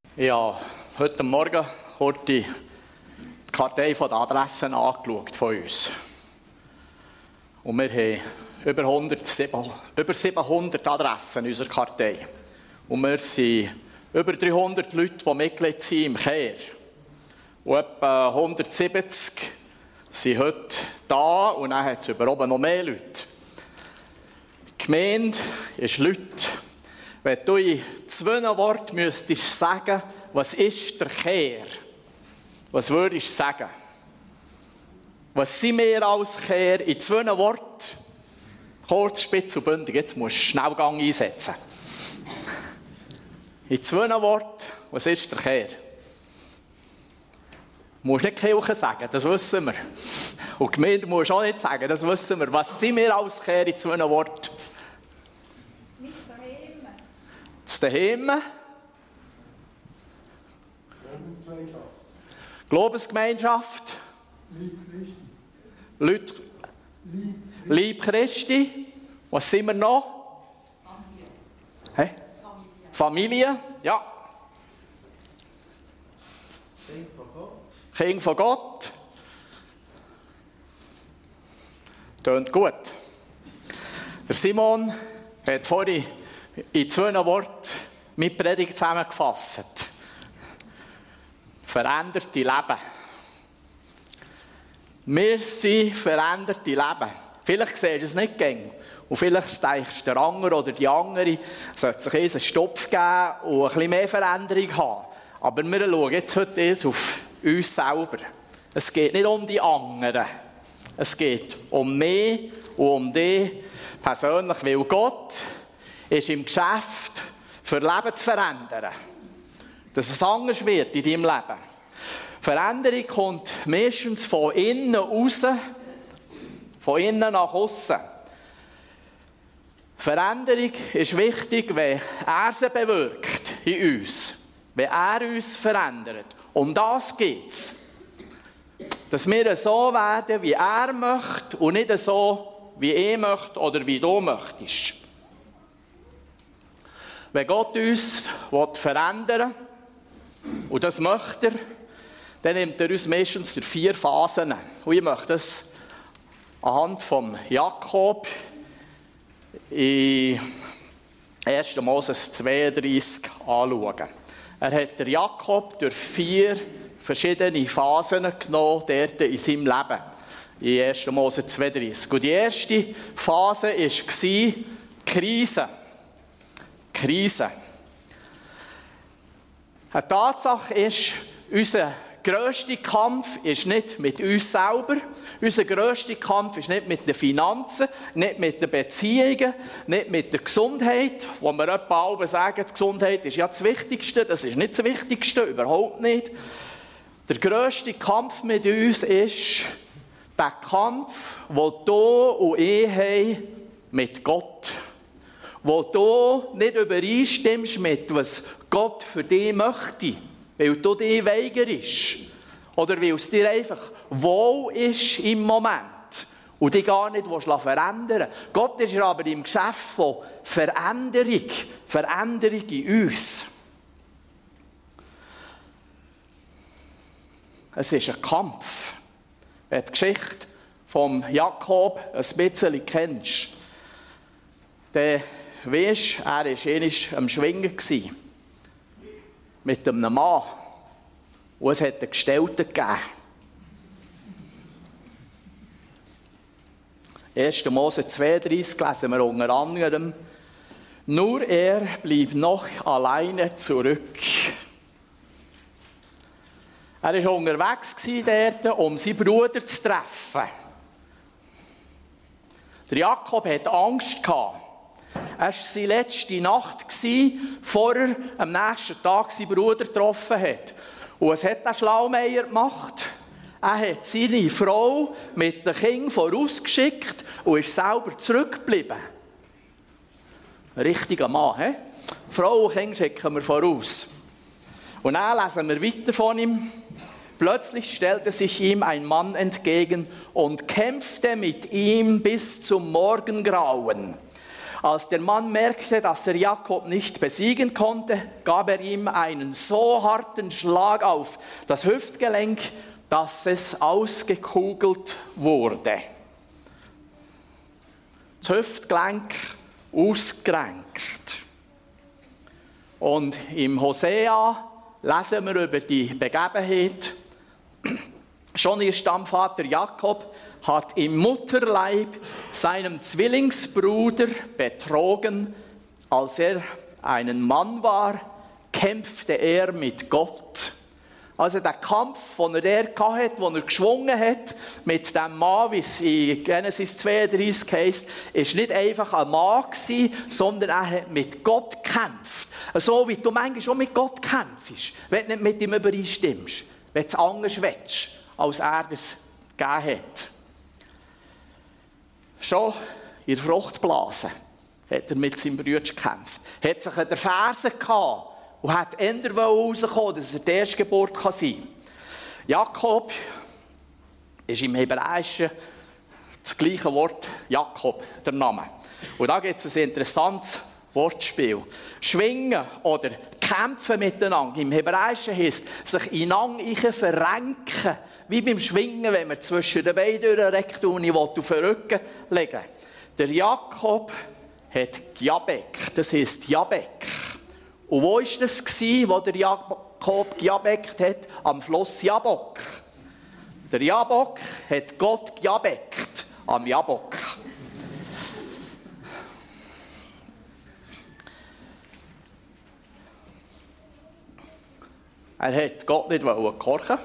Ich habe heute Morgen die Kartei der Adressen angeschaut von uns. Und wir haben über 700 Adressen in unserer Kartei. Und wir sind über 300 Leute, die Mitglied sind im Kehr. Und etwa 170 sind heute da und dann hat es über oben noch mehr Leute. Die Gemeinde ist Leute. Wenn du in 2 Worten müsstest sagen, was ist der Kehr? Was würdest du sagen? Was sind wir als Kehr? In 2 Worten. Kurz, spitz und bündig. Jetzt musst du Schnellgang einsetzen. In 2 Worten, was ist der Kehr? Du musst nicht Kirche sagen, das wissen wir. Und die Gemeinde musst du auch nicht sagen, das wissen wir. Was sind wir als Kehr in 2 Worten? Das Daheim. Glaubensgemeinschaft. Leute. Lieb Christi. Was sind wir noch? Familie. Familie, ja. Kind von Gott. Tönt gut. Der Simon hat vorhin in 2 Worten meine Predigt zusammengefasst. Veränderte Leben. Wir sind veränderte Leben. Vielleicht siehst du es nicht gängig. Und vielleicht denkst du, der andere oder die andere sollte sich einen Stopf geben und ein bisschen mehr Veränderung haben. Aber wir schauen jetzt heute auf uns selber. Es geht nicht um die anderen. Es geht um mich und um dich persönlich, weil Gott ist im Geschäft, für Leben zu verändern. Dass es anders wird in deinem Leben. Veränderung kommt meistens von innen raus, von innen nach außen. Veränderung ist wichtig, wenn er sie bewirkt in uns. Wenn er uns verändert. Um das geht es. Dass wir so werden, wie er möchte und nicht so, wie ich möchte oder wie du möchtest. Wenn Gott uns verändern will, und das möchte er, dann nimmt er uns meistens durch 4 Phasen. Und ich möchte das anhand von Jakob in 1. Moses 32 anschauen. Er hat der Jakob durch 4 verschiedene Phasen genommen, dort in seinem Leben. In 1. Mose 32. Und die erste Phase war Krise. Krise. Eine Tatsache ist, unser grösster Kampf ist nicht mit uns selber. Unser grösster Kampf ist nicht mit den Finanzen, nicht mit den Beziehungen, nicht mit der Gesundheit, wo wir etwa alle sagen, die Gesundheit ist ja das Wichtigste. Das ist nicht das Wichtigste, überhaupt nicht. Der grösste Kampf mit uns ist der Kampf, den du und ich haben mit Gott. Wo du nicht übereinstimmst mit was Gott für dich möchte, weil du dich weigerst oder weil es dir einfach wohl ist im Moment und dich gar nicht verändern willst. Gott ist aber im Geschäft von Veränderung in uns. Es ist ein Kampf. Wenn du die Geschichte von Jakob ein bisschen kennst, dann weisst, er war einmal am Schwingen mit einem Mann. Und es hat einen Gestellten gegeben. 1. Mose 32 lesen wir unter anderem: Nur er blieb noch alleine zurück. Er war unterwegs dort, um seinen Bruder zu treffen. Der Jakob hatte Angst gehabt. Es war seine letzte Nacht, bevor er am nächsten Tag seinen Bruder getroffen hat. Und was hat der Schlaumeier gemacht? Er hat seine Frau mit den Kindern vorausgeschickt und ist selber zurückgeblieben. Ein richtiger Mann, he? Frau und Kinder schicken wir voraus. Und dann lesen wir weiter von ihm. Plötzlich stellte sich ihm ein Mann entgegen und kämpfte mit ihm bis zum Morgengrauen. Als der Mann merkte, dass er Jakob nicht besiegen konnte, gab er ihm einen so harten Schlag auf das Hüftgelenk, dass es ausgekugelt wurde. Das Hüftgelenk ausgerenkt. Und im Hosea lesen wir über die Begebenheit. Schon ihr Stammvater Jakob hat im Mutterleib seinem Zwillingsbruder betrogen. Als er einen Mann war, kämpfte er mit Gott. Also der Kampf, den er hatte, den er geschwungen hat mit dem Mann, wie es in Genesis 32 heisst, war nicht einfach ein Mann, sondern er hat mit Gott gekämpft. So wie du manchmal schon mit Gott kämpfst, wenn du nicht mit ihm übereinstimmst, wenn du es anders willst, als er das gegeben hat. Schon in der Fruchtblase hat er mit seinem Bruder gekämpft. Er hat sich an der Ferse gehabt und hat eher rauskommen, dass er die Erstgeburt sein kann. Jakob ist im Hebräischen das gleiche Wort Jakob, der Name. Und da gibt es ein interessantes Wortspiel. Schwingen oder kämpfen miteinander. Im Hebräischen heisst sich ineinander verrenken. Wie beim Schwingen, wenn man zwischen den Beinen durchreckt und ich auf den Rücken legen. Der Jakob hat Jabek, das heisst Jabek. Und wo war das, wo der Jakob jabekt hat? Am Fluss Jabok. Der Jabok hat Gott jabekt am Jabok. Er hat Gott nicht gehorchen,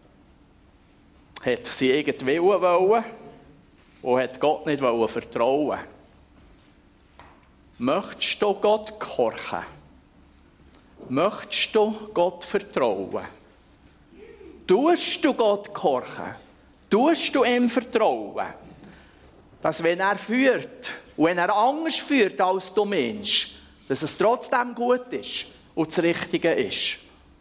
hat seinen eigenen Willen wollen und hat Gott nicht vertrauen. Möchtest du Gott gehorchen? Möchtest du Gott vertrauen? Tust du Gott gehorchen? Tust du ihm vertrauen? Dass wenn er führt und wenn er anders führt, als du meinst, dass es trotzdem gut ist und das Richtige ist.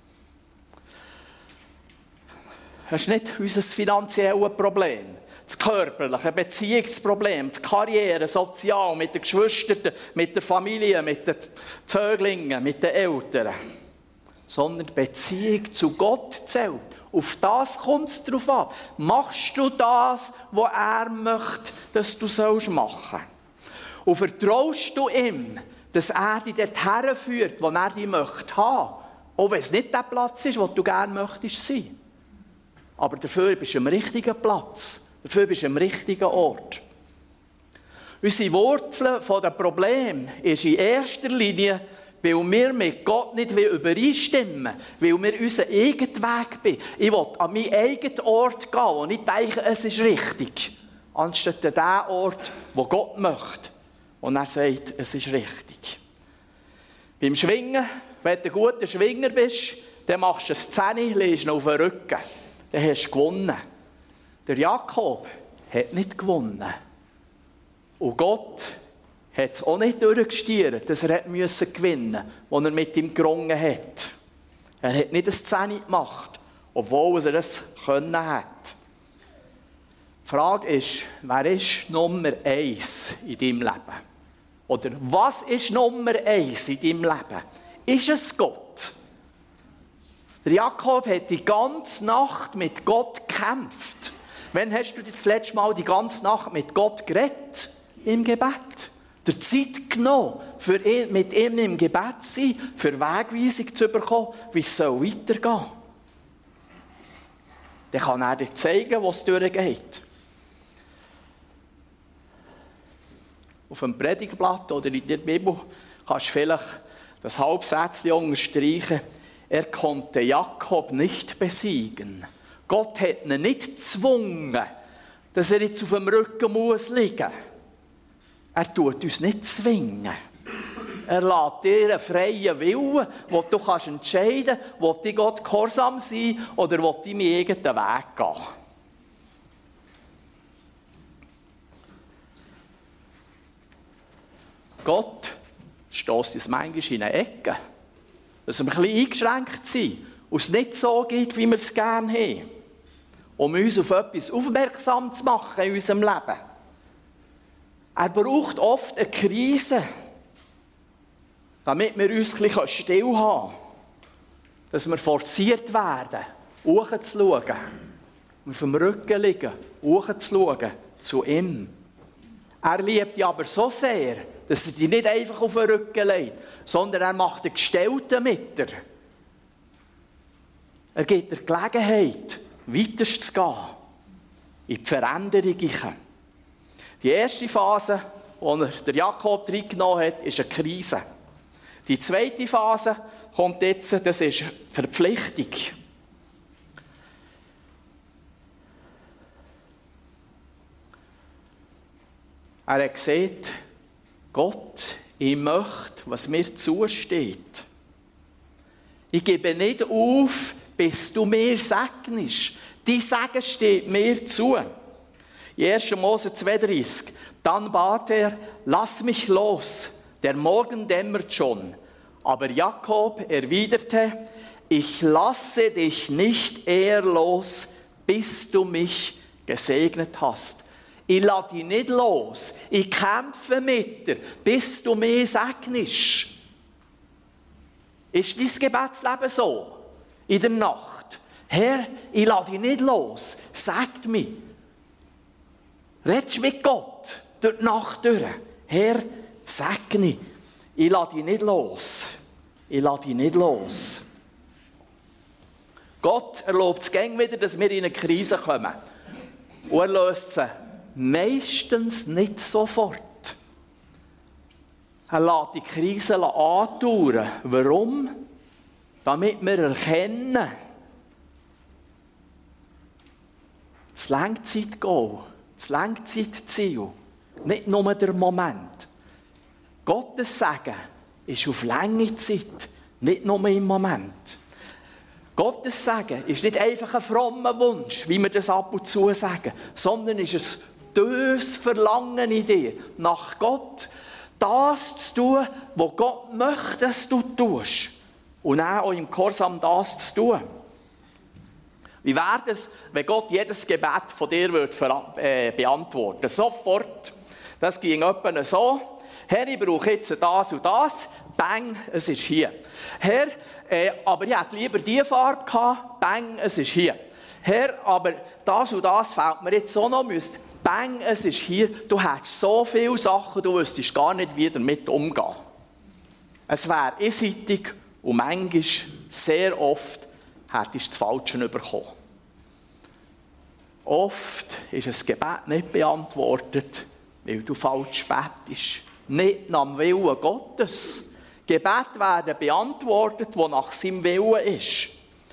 Das ist nicht unser finanzielles Problem, das körperliche Beziehungsproblem, die Karriere, sozial, mit den Geschwistern, mit der Familie, mit den Zöglingen, mit den Eltern. Sondern die Beziehung zu Gott zählt. Auf das kommt es drauf an. Machst du das, was er möchte, dass du machen sollst? Und vertraust du ihm, dass er dich dorthin führt, wo er dich möchte haben? Auch wenn es nicht der Platz ist, wo du gerne möchtest sein. Aber dafür bist du am richtigen Platz. Dafür bist du am richtigen Ort. Unsere Wurzel der Probleme ist in erster Linie, weil wir mit Gott nicht übereinstimmen wollen, weil wir unseren eigenen Weg gehen. Ich will an meinen eigenen Ort gehen, wo ich denke, es ist richtig. Anstatt an den Ort, wo Gott möchte. Und er sagt, es ist richtig. Beim Schwingen, wenn du ein guter Schwinger bist, dann machst du eine 10, legst ihn auf den Rücken. Dann hast du gewonnen. Der Jakob hat nicht gewonnen. Und Gott hat es auch nicht durchgestiert, dass er gewinnen musste, als er mit ihm gerungen hat. Er hat nicht eine 10 gemacht, obwohl er es können hat. Die Frage ist, wer ist Nummer 1 in deinem Leben? Oder was ist Nummer 1 in deinem Leben? Ist es Gott? Der Jakob hat die ganze Nacht mit Gott gekämpft. Wann hast du das letzte Mal die ganze Nacht mit Gott geredet? Im Gebet. Der Zeit genommen, für ihn, mit ihm im Gebet zu sein, für Wegweisung zu bekommen, wie es weitergehen soll. Dann kann er dir zeigen, wo es durchgeht. Auf dem Predigtblatt oder in der Bibel kannst du vielleicht das Halbsätzchen unterstreichen. Er konnte Jakob nicht besiegen. Gott hat ihn nicht gezwungen, dass er jetzt auf dem Rücken muss liegen. Er tut uns nicht zwingen. Er lässt dir einen freien Willen, wo du kannst entscheiden kannst, will ich Gott gehorsam sein oder will ich meinen eigenen Weg gehen. Gott stösst uns manchmal in eine Ecke, dass wir ein bisschen eingeschränkt sind und es nicht so geht, wie wir es gerne haben, um uns auf etwas aufmerksam zu machen in unserem Leben. Er braucht oft eine Krise, damit wir uns ein bisschen still haben können. Dass wir forciert werden, hochzuschauen. Auf dem Rücken liegen, hochzuschauen zu ihm. Er liebt dich aber so sehr, dass er dich nicht einfach auf den Rücken legt, sondern er macht einen Gestellten mit dir. Er gibt dir Gelegenheit, weiterzugehen, in die Veränderungen. Die erste Phase, die der Jakob reingenommen hat, ist eine Krise. Die zweite Phase kommt jetzt, das ist Verpflichtung. Er hat gesagt, Gott, ich möchte, was mir zusteht. Ich gebe nicht auf, bis du mir segnest. Dein Segen steht mir zu. In 1. Mose 32. Dann bat er, lass mich los, der Morgen dämmert schon. Aber Jakob erwiderte, ich lasse dich nicht eher los, bis du mich gesegnet hast. Ich lasse dich nicht los. Ich kämpfe mit dir, bis du mich segnest. Ist dein Gebetsleben so? In der Nacht. Herr, ich lasse dich nicht los. Sag mir. Redest mit Gott durch die Nacht durch. Herr, segne. Ich lasse dich nicht los. Ich lasse dich nicht los. Gott erlaubt es gern wieder, dass wir in eine Krise kommen. Und er löst sie meistens nicht sofort. Er lässt die Krise andauern. Warum? Damit wir erkennen, das Langzeitgoal, das Langzeitziel, nicht nur der Moment. Gottes Segen ist auf lange Zeit, nicht nur im Moment. Gottes Segen ist nicht einfach ein frommer Wunsch, wie wir das ab und zu sagen, sondern ist ein tiefes Verlangen in dir, nach Gott das zu tun, was Gott möchte, dass du tust. Und auch im Gehorsam das zu tun. Wie wäre es, wenn Gott jedes Gebet von dir beantworten würde? Sofort. Das ging etwa so. Herr, ich brauche jetzt das und das. Bang, es ist hier. Herr, aber ich hätte lieber diese Farbe gehabt. Bang, es ist hier. Herr, aber das und das fehlt mir jetzt auch noch. Bang, es ist hier. Du hättest so viele Sachen, du wüsstest gar nicht, wie damit umgehen. Es wäre einseitig und manchmal, sehr oft, hättest du das Falsche bekommen. Oft ist ein Gebet nicht beantwortet, weil du falsch betest. Nicht nach dem Willen Gottes. Gebete werden beantwortet, die nach seinem Willen ist.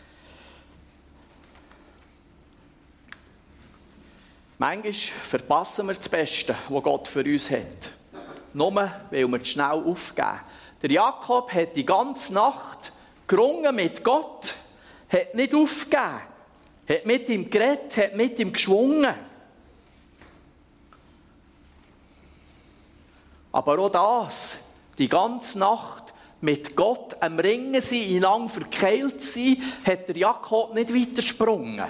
Manchmal verpassen wir das Beste, was Gott für uns hat. Nur, weil wir schnell aufgeben. Der Jakob hat die ganze Nacht gerungen mit Gott, hat nicht aufgegeben, hat mit ihm geredet, hat mit ihm geschwungen. Aber auch das, die ganze Nacht mit Gott am Ringen sein, einander verkeilt sein, hat der Jakob nicht weitersprungen.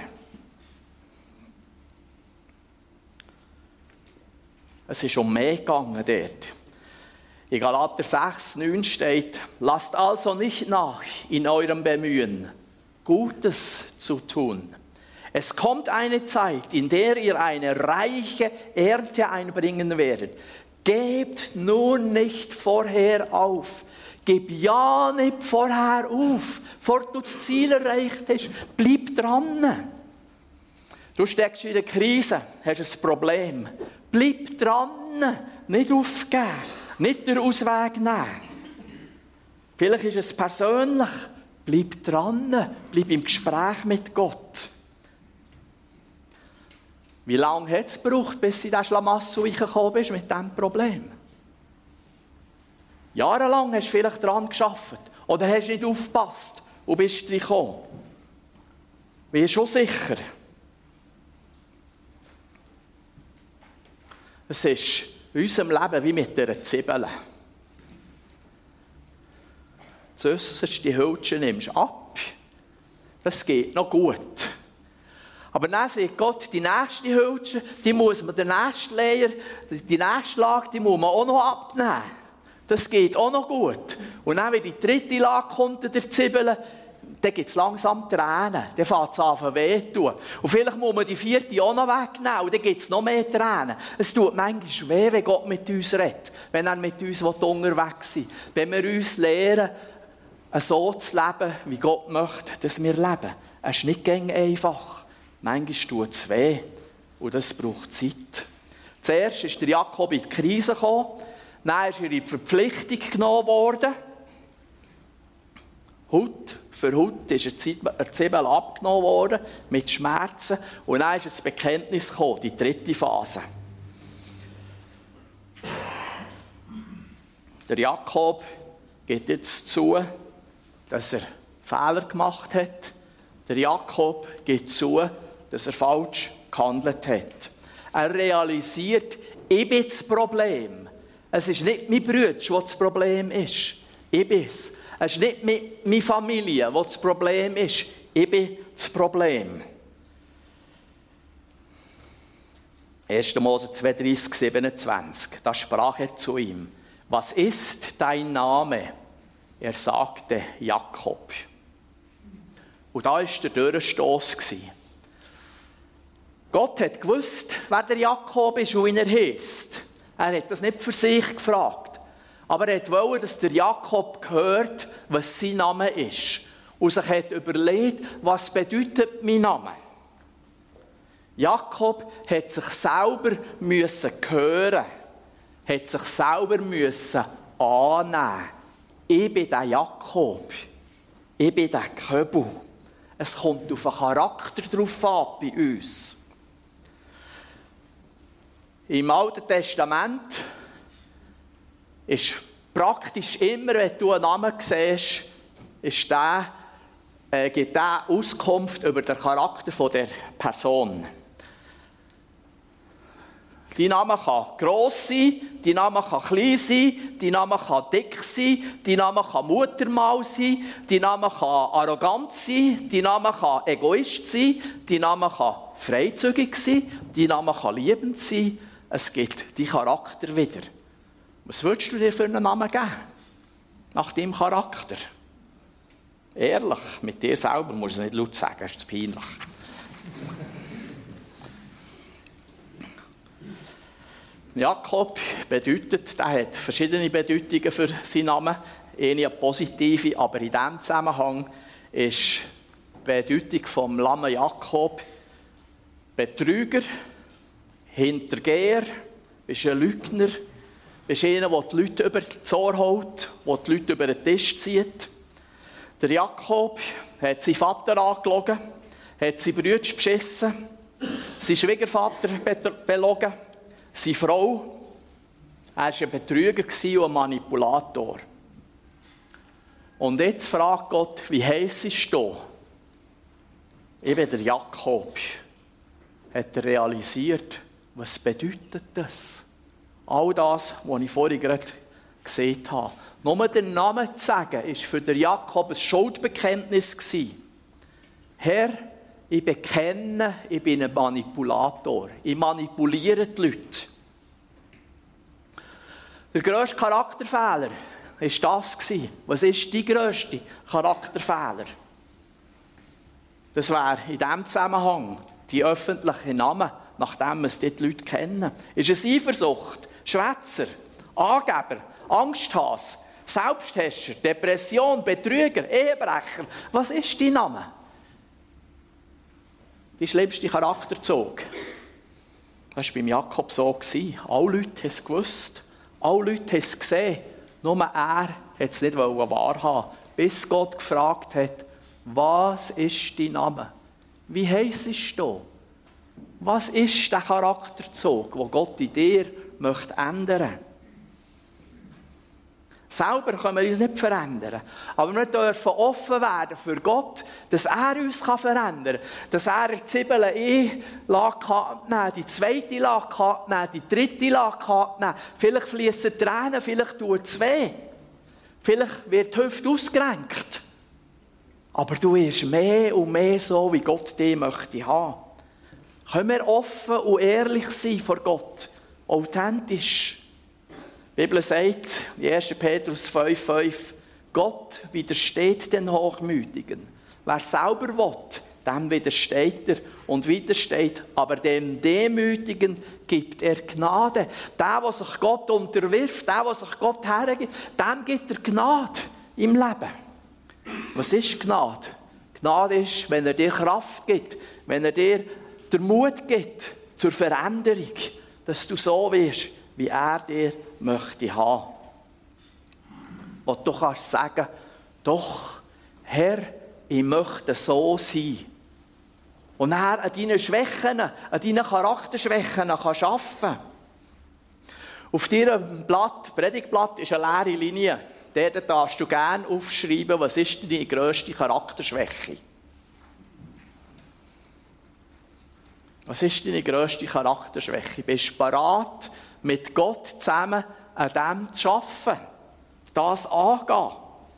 Es ist um mehr gegangen dort. In Galater 6,9 steht, lasst also nicht nach in eurem Bemühen, Gutes zu tun. Es kommt eine Zeit, in der ihr eine reiche Ernte einbringen werdet. Gebt nun nicht vorher auf. Gib ja nicht vorher auf, bevor du das Ziel erreicht hast. Bleib dran. Du steckst in der Krise, hast ein Problem. Bleib dran, nicht aufgeben, nicht den Ausweg nehmen. Vielleicht ist es persönlich. Bleib dran, bleib im Gespräch mit Gott. Wie lange hat es gebraucht, bis du in diesen Schlamassel gekommen bist mit diesem Problem? Jahrelang hast du vielleicht daran gearbeitet. Oder hast du nicht aufgepasst und bist drin gekommen. Bin schon sicher. Es ist in unserem Leben wie mit einer Zwiebel. Zuerst die Hülse nimmst ab, das geht noch gut. Aber dann sagt Gott, die nächste Hülse, die muss man, der nächste Layer, die nächste Lage, die muss man auch noch abnehmen. Das geht auch noch gut. Und dann, wenn die dritte Lage kommt, der Zwiebeln, dann gibt es langsam Tränen. Dann fängt es an weh zu tun. Und vielleicht muss man die vierte auch noch wegnehmen. Und dann gibt es noch mehr Tränen. Es tut manchmal weh, wenn Gott mit uns redet. Wenn er mit uns unterwegs sein will. Wenn wir uns lernen, so zu leben, wie Gott möchte, dass wir leben. Es ist nicht gängig einfach. Manchmal tut es weh. Und das braucht Zeit. Zuerst ist der Jakob in die Krise gekommen. Dann ist er in die Verpflichtung genommen worden. Haut für Haut ist eine Zwiebel abgenommen worden, mit Schmerzen. Und dann ist das Bekenntnis gekommen, die dritte Phase. Der Jakob gibt jetzt zu, dass er Fehler gemacht hat. Der Jakob gibt zu, dass er falsch gehandelt hat. Er realisiert, ich bin das Problem. Es ist nicht mein Bruder, der das Problem ist. Ich bin es. Es ist nicht meine Familie, die das Problem ist. Ich bin das Problem. 1. Mose 32, 27. Da sprach er zu ihm: Was ist dein Name? Er sagte Jakob. Und da war der Durchstoss. Gott hat gewusst, wer der Jakob ist und wie er heisst. Er hat das nicht für sich gefragt. Aber er wollte, dass der Jakob hört, was sein Name ist. Und sich hat überlegt, was bedeutet mein Name. Jakob hat sich selber hören, hat sich selber annehmen. Ich bin der Jakob. Ich bin der Köbel. Es kommt auf den Charakter drauf an bei uns. Im Alten Testament ist praktisch immer, wenn du einen Namen siehst, gibt der Auskunft über den Charakter der Person. Dein Name kann gross sein, dein Name kann klein sein, dein Name kann dick sein, dein Name kann Muttermal sein, dein Name kann arrogant sein, dein Name kann Egoist sein, dein Name kann freizügig sein, dein Name kann liebend sein. Es gibt deinen Charakter wieder. Was würdest du dir für einen Namen geben? Nach deinem Charakter. Ehrlich, mit dir selber musst du es nicht laut sagen, das ist peinlich. Jakob bedeutet, der hat verschiedene Bedeutungen für seinen Namen. Eine positive, aber in diesem Zusammenhang ist die Bedeutung vom Namen Jakob Betrüger, Hintergeher, bist ein Lügner, bist einer, der die Leute über das Ohr hält, der die Leute über den Tisch zieht. Der Jakob hat seinen Vater angelogen, hat seine Brüder beschissen, seinen Schwiegervater belogen, seine Frau. Er war ein Betrüger und ein Manipulator. Und jetzt fragt Gott, wie heisst du? Ich bin der Jakob. Hat er realisiert, was bedeutet das? All das, was ich vorhin gerade gesehen habe. Nur den Namen zu sagen, war für den Jakob ein Schuldbekenntnis. Herr, ich bekenne, ich bin ein Manipulator. Ich manipuliere die Leute. Der grösste Charakterfehler war das. Was ist dein grösster Charakterfehler? Das wäre in diesem Zusammenhang die öffentlichen Namen, nachdem es die Leute kennen. Ist es Eifersucht, Schwätzer, Angeber, Angsthase, Selbsthäscher, Depression, Betrüger, Ehebrecher? Was ist dein Name? Die schlimmste Charakterzug. Das war beim Jakob so. Alle Leute haben es gewusst. Alle Leute haben es gesehen. Nur er wollte es nicht wahrhaben. Bis Gott gefragt hat, was ist dein Name? Wie heissest du? Was ist der Charakterzug, den Gott in dir möchte ändern? Selber können wir uns nicht verändern. Aber wir dürfen offen werden für Gott, dass er uns verändern kann. Dass er die Zwiebeln eine Lage abnehmen, die zweite Lage abnehmen, die dritte Lage abnehmen. Vielleicht fließen Tränen, vielleicht tut es weh. Vielleicht wird die Hüfte ausgerenkt. Aber du wirst mehr und mehr so, wie Gott dich möchte haben. Können wir offen und ehrlich sein vor Gott? Authentisch. Die Bibel sagt, in 1. Petrus 5,5, Gott widersteht den Hochmütigen. Wer selber will, dem widersteht er und widersteht, aber dem Demütigen gibt er Gnade. Der sich Gott unterwirft, der sich Gott hergibt, dem gibt er Gnade im Leben. Was ist Gnade? Gnade ist, wenn er dir Kraft gibt, wenn er dir den Mut gibt zur Veränderung, dass du so wirst, wie er dir möchte haben. Und du kannst sagen, doch, Herr, ich möchte so sein. Und er an deinen Schwächen, an deinen Charakterschwächen arbeiten. Auf deinem Predigtblatt ist eine leere Linie. Dort darfst du gerne aufschreiben, was ist deine grösste Charakterschwäche? Was ist deine grösste Charakterschwäche? Bist du bereit, mit Gott zusammen an dem zu arbeiten? Das angehen?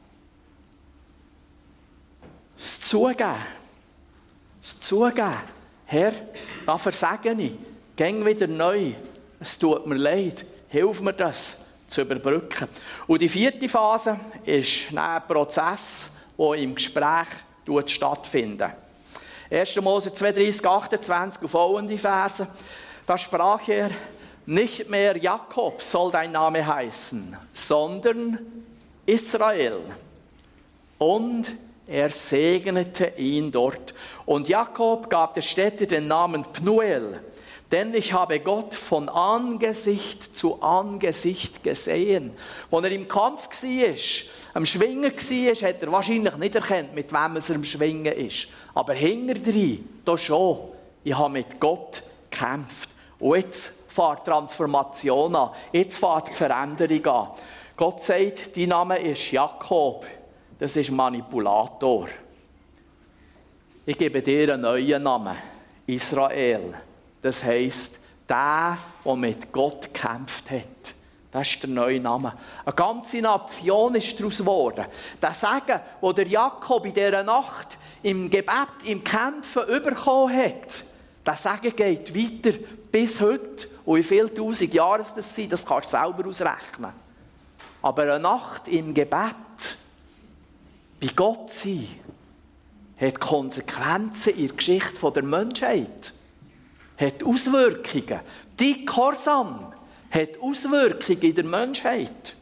Es zugeben. Es zugeben. Herr, da versage ich. Gäng wieder neu. Es tut mir leid. Hilf mir das zu überbrücken. Und die 4. Phase ist ein Prozess, der im Gespräch stattfindet. 1. Mose 32, 28 und folgende Verse. Da sprach er, nicht mehr Jakob soll dein Name heißen, sondern Israel. Und er segnete ihn dort. Und Jakob gab der Stätte den Namen Pnuel, denn ich habe Gott von Angesicht zu Angesicht gesehen. Als er im Kampf war, am Schwingen war, hat er wahrscheinlich nicht erkannt, mit wem er am Schwingen ist. Aber hinterdrein, da schon, ich habe mit Gott gekämpft. Und jetzt fährt die Transformation an. Jetzt fährt die Veränderung an. Gott sagt, dein Name ist Jakob. Das ist Manipulator. Ich gebe dir einen neuen Namen. Israel. Das heisst, der mit Gott gekämpft hat. Das ist der neue Name. Eine ganze Nation ist daraus geworden. Der Segen, den der Jakob in dieser Nacht im Gebet, im Kämpfen bekommen hat, der Segen geht weiter bis heute. Und wie viele tausend Jahre das sind, das kannst du selber ausrechnen. Aber eine Nacht im Gebet, bei Gott sein, hat Konsequenzen in der Geschichte der Menschheit. Hat Auswirkungen. Die Gehorsam hat Auswirkungen in der Menschheit.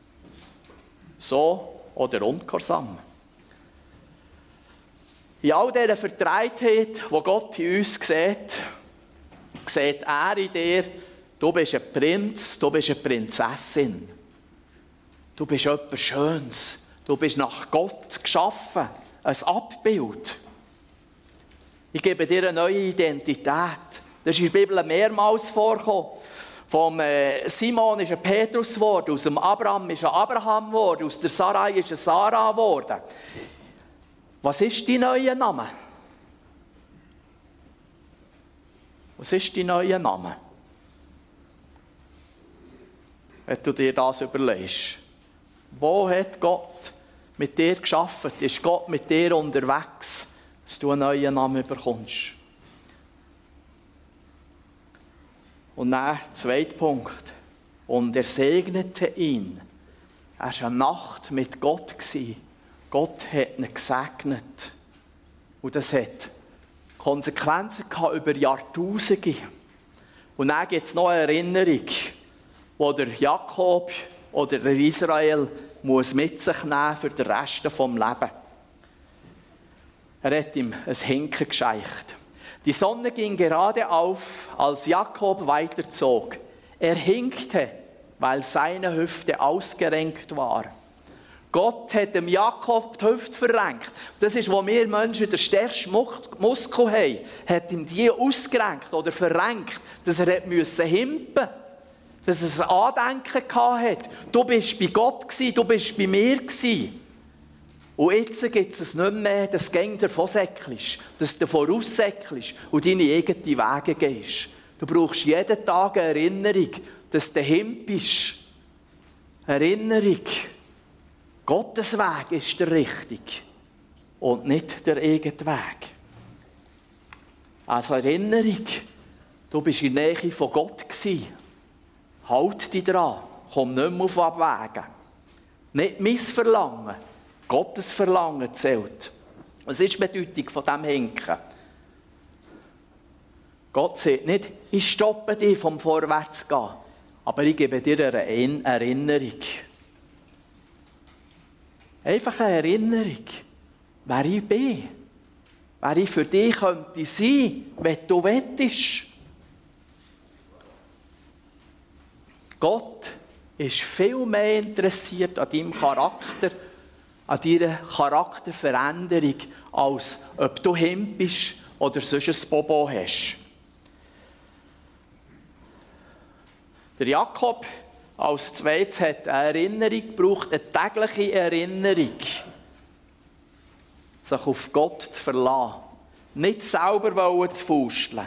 So oder ungehorsam. In all dieser Vertreibtheit, die Gott in uns sieht er in dir, du bist ein Prinz, du bist eine Prinzessin. Du bist etwas Schönes. Du bist nach Gott geschaffen. Ein Abbild. Ich gebe dir eine neue Identität. Das ist in der Bibel mehrmals vorgekommen. Vom Simon ist ein Petrus geworden, aus dem Abraham ist ein Abraham geworden, aus der Sarai ist ein Sarah geworden. Was ist dein neuer Name? Was ist dein neuer Name? Wenn du dir das überlegst. Wo hat Gott mit dir geschaffen? Ist Gott mit dir unterwegs, dass du einen neuen Namen bekommst? Und dann, zweiter Punkt. Und er segnete ihn. Er war eine Nacht mit Gott. Gott hat ihn gesegnet. Und das hat Konsequenzen gehabt über Jahrtausende. Und dann gibt es noch eine Erinnerung, wo der Jakob oder der Israel muss mit sich nehmen für den Rest des Lebens. Er hat ihm ein Hinken gescheicht. Die Sonne ging gerade auf, als Jakob weiterzog. Er hinkte, weil seine Hüfte ausgerenkt war. Gott hat dem Jakob die Hüfte verrenkt. Das ist, wo wir Menschen den stärksten Muskel haben. Hat ihm die ausgerenkt oder verrenkt, dass er himpen musste. Dass er ein Andenken hatte. Du bist bei Gott gewesen, du bist bei mir gewesen. Und jetzt gibt es nicht mehr, dass du davon säckelst, dass du voraussäckelst und deine eigenen Wege gehst. Du brauchst jeden Tag eine Erinnerung, dass du himpst. Erinnerung. Gottes Weg ist der richtige und nicht der eigene Weg. Als Erinnerung, du bist in der Nähe von Gott gewesen. Halt dich dran, komm nicht mehr auf Abwägen. Nicht mein Verlangen, Gottes Verlangen zählt. Was ist die Bedeutung von diesem Hinken? Gott sagt nicht, ich stoppe dich vom Vorwärtsgehen, aber ich gebe dir eine Erinnerung. Einfach eine Erinnerung, wer ich bin, wer ich für dich könnte sein, wenn du wettest. Gott ist viel mehr interessiert an deinem Charakter, an deiner Charakterveränderung, als ob du Hemd bist oder sonst ein Bobo hast. Der Jakob als Zweites hat eine Erinnerung gebraucht, eine tägliche Erinnerung, sich auf Gott zu verlassen. Nicht selber zu fuscheln.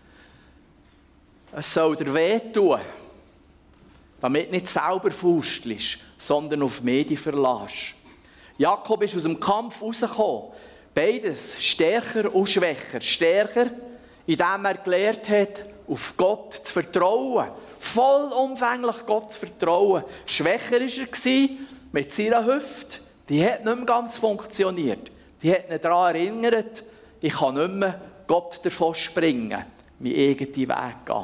Es soll dir wehtun, damit nicht selber fuschelst, sondern auf mich dich verlässt. Jakob ist aus dem Kampf rausgekommen. Beides, stärker und schwächer. Stärker, indem er gelernt hat, auf Gott zu vertrauen. Vollumfänglich Gott zu vertrauen. Schwächer war er mit seiner Hüfte. Die hat nicht mehr ganz funktioniert. Die hat ihn daran erinnert, ich kann nicht mehr Gott davon springen, meinen eigenen Weg gehen.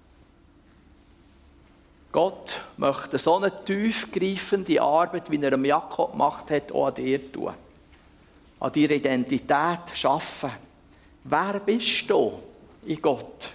Gott möchte so eine tiefgreifende Arbeit, wie er am Jakob gemacht hat, auch an dir tun. An deiner Identität schaffen. Wer bist du in Gott?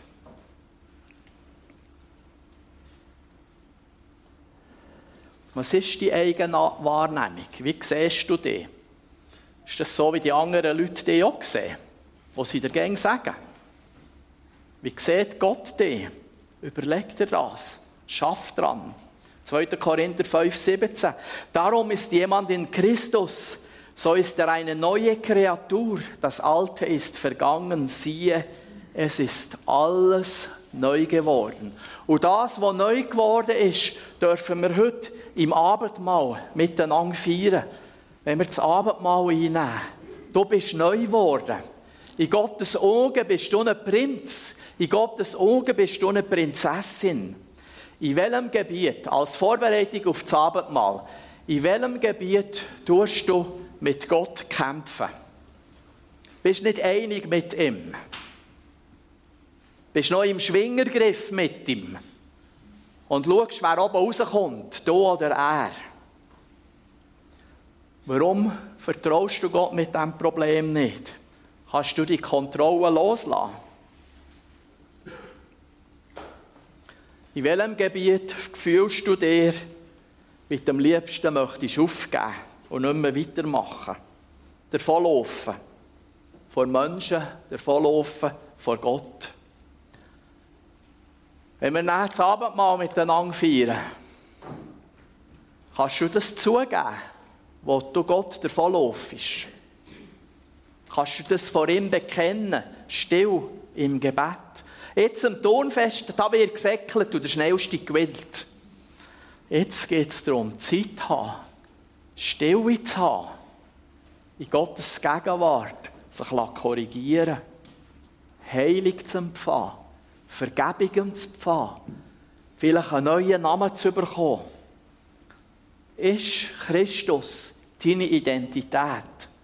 Was ist die eigene Wahrnehmung? Wie siehst du die? Ist das so, wie die anderen Leute die auch sehen? Was sie dagegen sagen? Wie sieht Gott die? Überleg dir das. Schaff dran. 2. Korinther 5,17. Darum ist jemand in Christus, so ist er eine neue Kreatur. Das Alte ist vergangen, siehe, es ist alles neu geworden. Und das, was neu geworden ist, dürfen wir heute im Abendmahl miteinander feiern. Wenn wir das Abendmahl einnehmen. Du bist neu geworden. In Gottes Augen bist du ein Prinz. In Gottes Augen bist du eine Prinzessin. In welchem Gebiet, als Vorbereitung auf das Abendmahl, in welchem Gebiet tust du mit Gott kämpfen? Bist nicht einig mit ihm? Bist noch im Schwingergriff mit ihm? Und schaust, wer oben rauskommt, du oder er? Warum vertraust du Gott mit diesem Problem nicht? Kannst du die Kontrolle loslassen? In welchem Gebiet fühlst du dir, mit dem Liebsten möchtest du aufgeben und nicht mehr weitermachen? Davonlaufen. Vor Menschen, davonlaufen vor Gott. Wenn wir dann das Abendmahl miteinander feiern, kannst du das zugeben, wo du Gott davonlaufst? Kannst du das vor ihm bekennen, still im Gebet? Jetzt am Turnfest, da wird gesäckelt und der Schnellste gewinnt. Jetzt geht es darum, Zeit zu haben, Stille zu haben, in Gottes Gegenwart sich korrigieren, Heilung zu empfangen, Vergebung zu empfangen, vielleicht einen neuen Namen zu bekommen. Ist Christus deine Identität?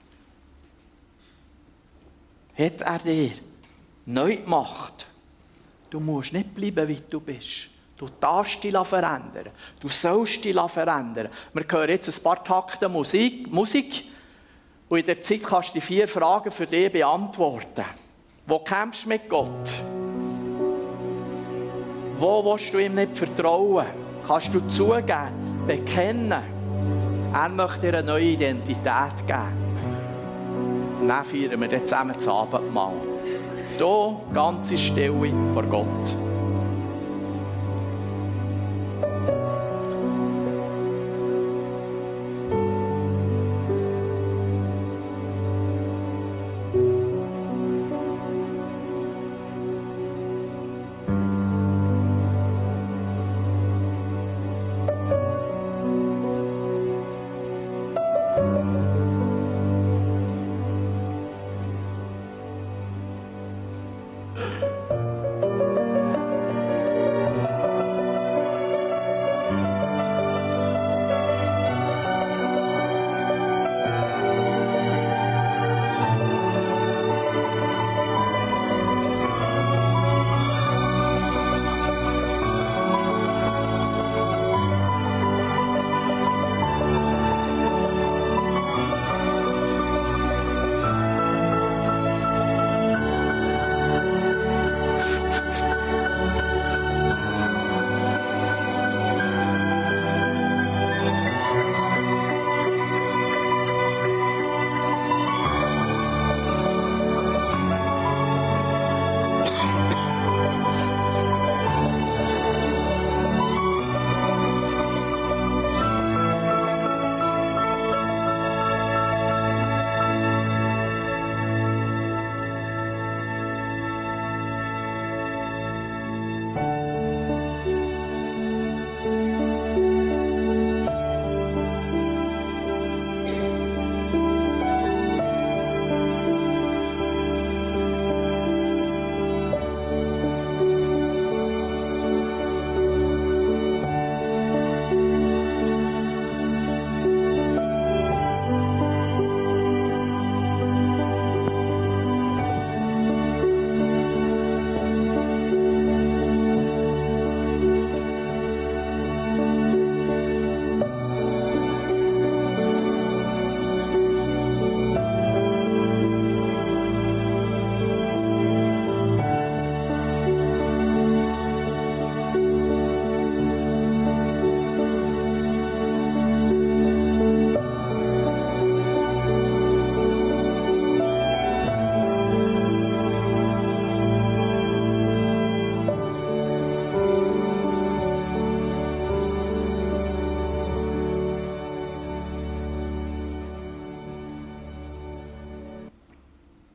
Hat er dir neu gemacht? Du musst nicht bleiben, wie du bist. Du darfst dich verändern. Du sollst dich verändern. Wir hören jetzt ein paar Takte Musik. Und in der Zeit kannst du die 4 Fragen für dich beantworten. Wo kämpfst du mit Gott? Wo willst du ihm nicht vertrauen? Kannst du zugeben, bekennen? Er möchte dir eine neue Identität geben. Und dann feiern wir zusammen das Abendmahl. Hier, ganz in Stille vor Gott.